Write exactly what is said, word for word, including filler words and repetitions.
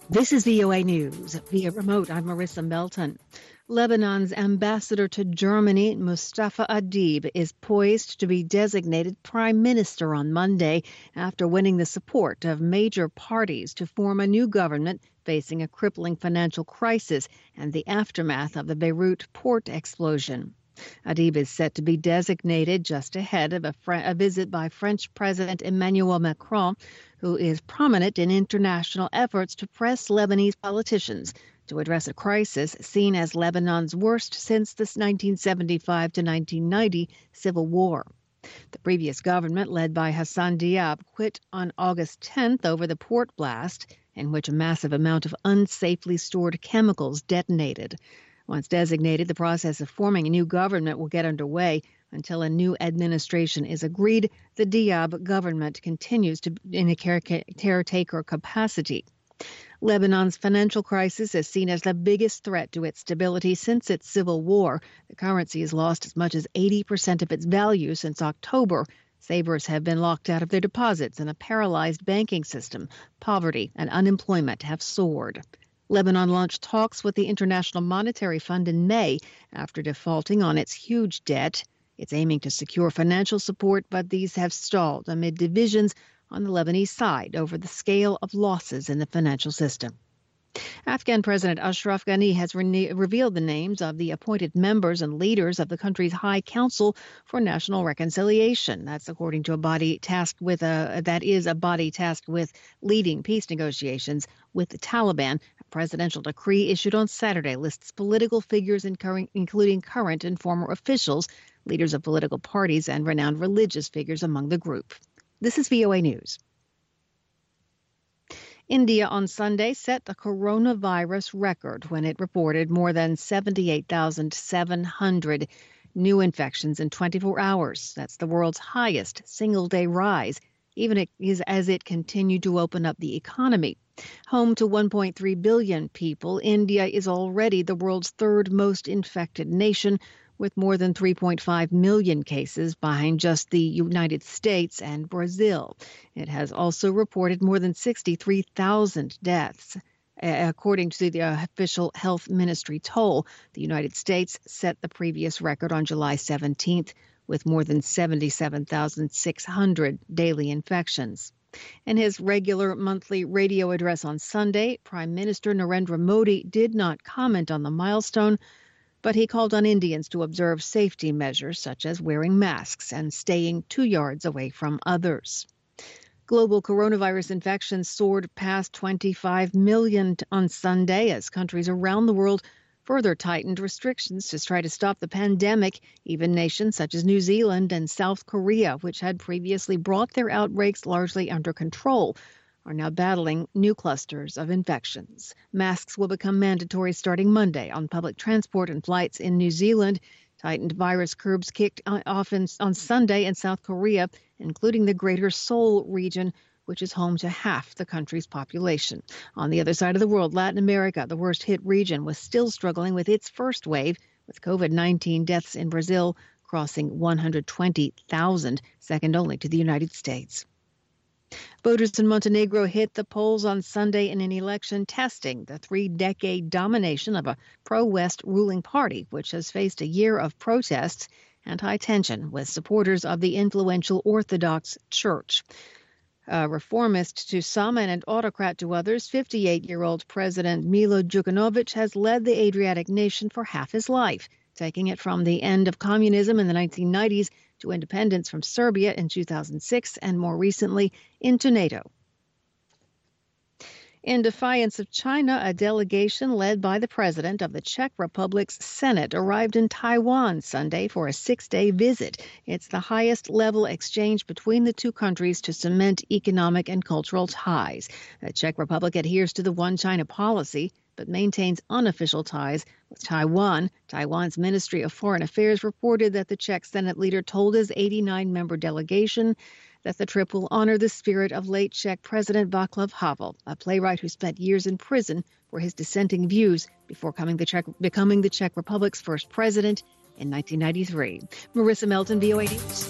This is V O A News. Via remote, I'm Marissa Melton. Lebanon's ambassador to Germany, Mustafa Adib, is poised to be designated prime minister on Monday after winning the support of major parties to form a new government facing a crippling financial crisis and the aftermath of the Beirut port explosion. Adib is set to be designated just ahead of a, fr- a visit by French President Emmanuel Macron, who is prominent in international efforts to press Lebanese politicians to address a crisis seen as Lebanon's worst since the nineteen seventy-five to nineteen ninety civil war. The previous government, led by Hassan Diab, quit on August tenth over the port blast, in which a massive amount of unsafely stored chemicals detonated. Once designated, the process of forming a new government will get underway. Until a new administration is agreed, the Diab government continues to in a caretaker capacity. Lebanon's financial crisis is seen as the biggest threat to its stability since its civil war. The currency has lost as much as eighty percent of its value since October. Savers have been locked out of their deposits, and a paralyzed banking system. Poverty and unemployment have soared. Lebanon launched talks with the International Monetary Fund in May after defaulting on its huge debt. It's aiming to secure financial support, but these have stalled amid divisions on the Lebanese side over the scale of losses in the financial system. Afghan President Ashraf Ghani has re- revealed the names of the appointed members and leaders of the country's High Council for National Reconciliation. That's according to a body tasked with a that is a body tasked with leading peace negotiations with the Taliban. A presidential decree issued on Saturday lists political figures including current and former officials, leaders of political parties, and renowned religious figures among the group. This is V O A News. India on Sunday set a coronavirus record when it reported more than seventy-eight thousand seven hundred new infections in twenty-four hours. That's the world's highest single-day rise, even as it continued to open up the economy. Home to one point three billion people, India is already the world's third most infected nation, with more than three point five million cases behind just the United States and Brazil. It has also reported more than sixty-three thousand deaths. According to the official health ministry toll, the United States set the previous record on July seventeenth with more than seventy-seven thousand six hundred daily infections. In his regular monthly radio address on Sunday, Prime Minister Narendra Modi did not comment on the milestone, but he called on Indians to observe safety measures such as wearing masks and staying two yards away from others. Global coronavirus infections soared past twenty-five million on Sunday as countries around the world further tightened restrictions to try to stop the pandemic. Even nations such as New Zealand and South Korea, which had previously brought their outbreaks largely under control, are now battling new clusters of infections. Masks will become mandatory starting Monday on public transport and flights in New Zealand. Tightened virus curbs kicked off on Sunday in South Korea, including the Greater Seoul region, which is home to half the country's population. On the other side of the world, Latin America, the worst-hit region, was still struggling with its first wave, with COVID nineteen deaths in Brazil crossing one hundred twenty thousand, second only to the United States. Voters in Montenegro hit the polls on Sunday in an election testing the three-decade domination of a pro-West ruling party, which has faced a year of protests and high tension with supporters of the influential Orthodox Church. A reformist to some and an autocrat to others, fifty-eight-year-old President Milo Djukanovic has led the Adriatic nation for half his life, taking it from the end of communism in the nineteen nineties to independence from Serbia in two thousand six and more recently into NATO. In defiance of China, a delegation led by the president of the Czech Republic's Senate arrived in Taiwan Sunday for a six-day visit. It's the highest-level exchange between the two countries to cement economic and cultural ties. The Czech Republic adheres to the One China policy, but maintains unofficial ties with Taiwan. Taiwan's Ministry of Foreign Affairs reported that the Czech Senate leader told his eighty-nine member delegation that the trip will honor the spirit of late Czech President Václav Havel, a playwright who spent years in prison for his dissenting views before coming the Czech, becoming the Czech Republic's first president in nineteen ninety-three. Marissa Melton, V O A News.